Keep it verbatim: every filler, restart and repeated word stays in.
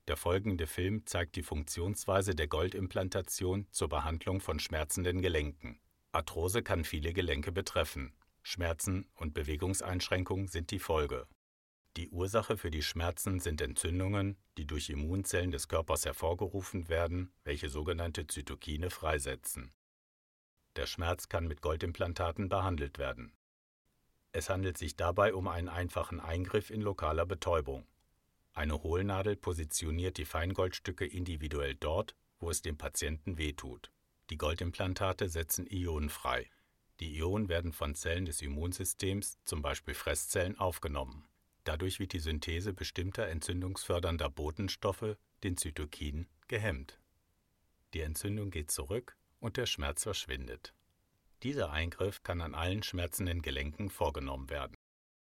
Der folgende Film zeigt die Funktionsweise der Goldimplantation zur Behandlung von schmerzenden Gelenken. Arthrose kann viele Gelenke betreffen. Schmerzen und Bewegungseinschränkungen sind die Folge. Die Ursache für die Schmerzen sind Entzündungen, die durch Immunzellen des Körpers hervorgerufen werden, welche sogenannte Zytokine freisetzen. Der Schmerz kann mit Goldimplantaten behandelt werden. Es handelt sich dabei um einen einfachen Eingriff in lokaler Betäubung. Eine Hohlnadel positioniert die Feingoldstücke individuell dort, wo es dem Patienten wehtut. Die Goldimplantate setzen Ionen frei. Die Ionen werden von Zellen des Immunsystems, zum Beispiel Fresszellen, aufgenommen. Dadurch wird die Synthese bestimmter entzündungsfördernder Botenstoffe, den Zytokinen, gehemmt. Die Entzündung geht zurück und der Schmerz verschwindet. Dieser Eingriff kann an allen schmerzenden Gelenken vorgenommen werden.